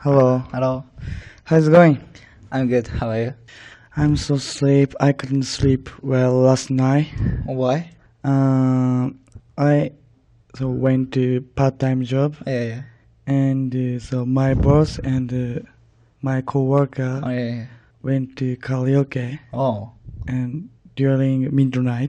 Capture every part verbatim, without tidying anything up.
Hello. Hello. How's it going? I'm good. How are you? I'm so sleep. I couldn't sleep well last night. Why? Um, I so went to part-time job, Yeah, yeah. and uh, so my boss and uh, my coworker Oh, yeah, yeah. went to karaoke, Oh. and during midnight,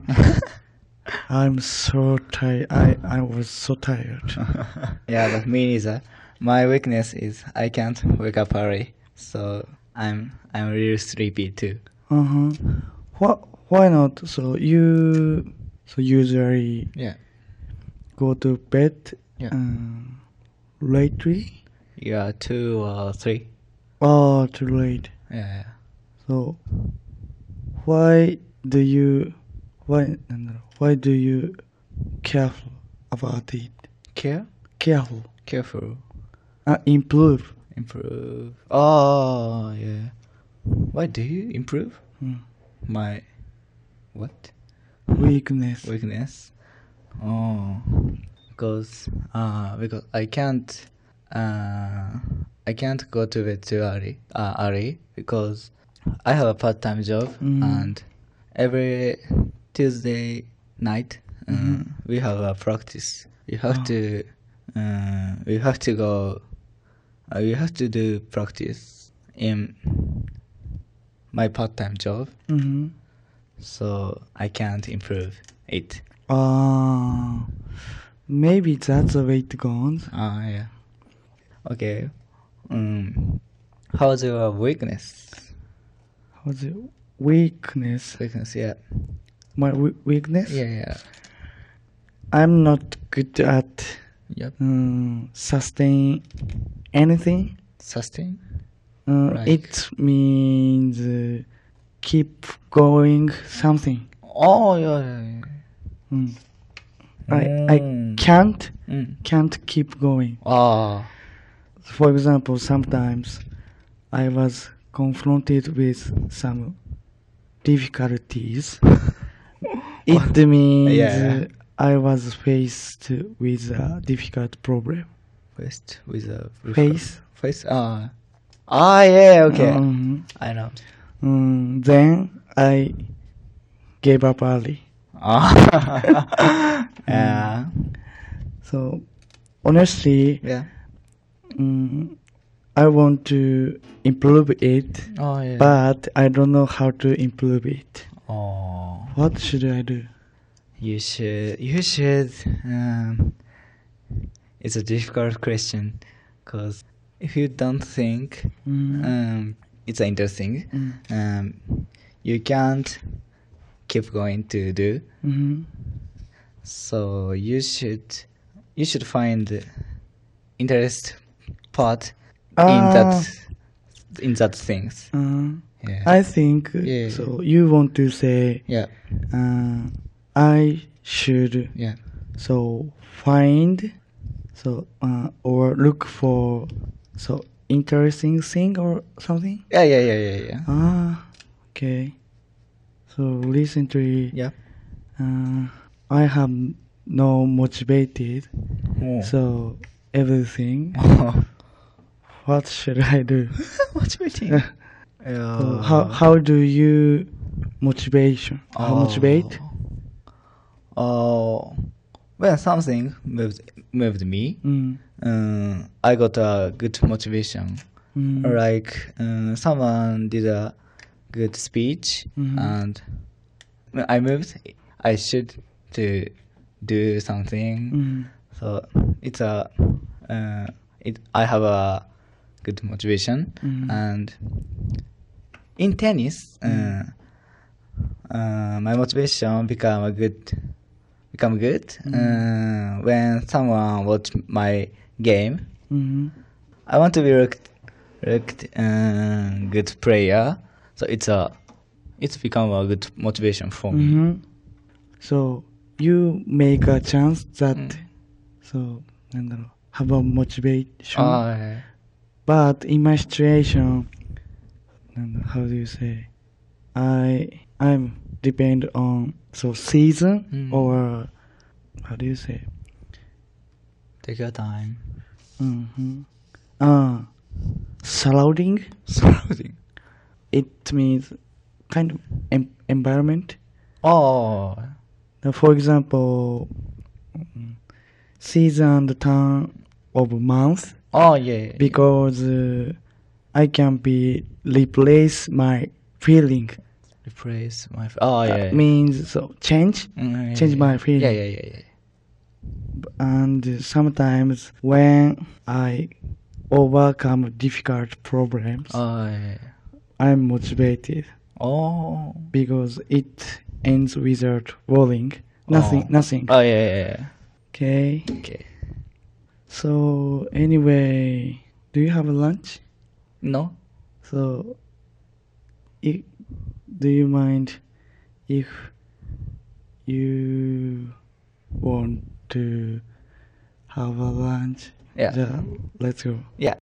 I'm so tired. I I was so tired. Yeah, but me neither. My weakness is I can't wake up early, so I'm I'm really sleepy too. Uh huh. What? Why not? So you so usually Yeah. go to bed Yeah. um, lately? Yeah, two or three. Oh, too late. Yeah, yeah. So why do you why no, no, why do you careful about it? Care? Careful. Careful. Uh, improve. Improve. Oh, yeah. Why do you improve? Hmm. My what? Weakness. Weakness. Oh, because uh, because I can't uh, I can't go to bed too early uh, early because I have a part-time job Mhm. and every Tuesday night uh, Mhm. we have a practice. We have Oh. to uh, we have to go. Uh, we have to do practice in my part-time job, Mm-hmm. so I can't improve it. Ah, maybe that's the way it goes. Ah, yeah. Okay. Um, how's your weakness? How's it? Weakness. Weakness, yeah. My we- weakness. Yeah, yeah. I'm not good at Yep. um, sustain anything. Sustain? Uh, Like- It means uh, keep going something. Oh, yeah, yeah, yeah. Mm. I I Mm. can't Mm. can't keep going. Ah. For example, sometimes I was confronted with some difficulties. It means Yeah. uh, I was faced with a difficult problem. Faced with a Face. Face. Ah. Ah, yeah. Okay. Mhm. I know. Mm, then I gave up early. Ah. Yeah. So honestly, Yeah. mm, I want to improve it, Oh, yeah. but I don't know how to improve it. Oh. What should I do? You should. You should. Um, it's a difficult question, cause if you don't think, Mm. um, it's interesting. Mm. Um, you can't keep going to do. Mhm. So you should. You should find interest part in Ah. that. In that things. Uh, Yeah. I think Yeah. so. You want to say yeah. uh, I should Yeah. so find so uh, or look for so interesting thing or something. Yeah. Yeah. Yeah. Yeah. Yeah. Ah, okay. So recently, Yeah. uh, I have no motivated. Oh. So everything. What should I do? Motivating. So Yeah. how how do you motivation? How motivate? Oh, when something moved moved me, Mm. um, I got a good motivation. Mm. Like um, someone did a good speech, Mhm. and when I moved, I should to do something. Mm. So it's a uh, it. I have a good motivation, Mhm. and in tennis, uh, uh, my motivation become a good, become good uh, when someone watch my game. Mhm. I want to be looked, looked uh, good player, so it's a, it's become a good motivation for me. Mhm. So you make a chance that Mm. so なんだろう have a motivation. Ah, yeah. But in my situation, なんだ how do you say? I I'm depend on so season Mm. or how do you say? Take your time. Mm-hmm. Ah, surrounding. Surrounding. It means kind of em- environment. Oh. Now, for example, mm, season, the time of month, Oh yeah. yeah. because uh, I can be replace my feeling. Replace my. F- oh yeah. That yeah. means so change, Mm, yeah, change yeah, my yeah. feeling. Yeah, yeah, yeah, yeah. And sometimes when I overcome difficult problems, Oh yeah. yeah. I'm motivated Oh. because it ends without worrying. Nothing, Oh. nothing. Oh yeah, yeah, yeah. Okay. Okay. So anyway, do you have a lunch? No. So, if, do you mind if you want to have a lunch? Yeah. Yeah, let's go. Yeah.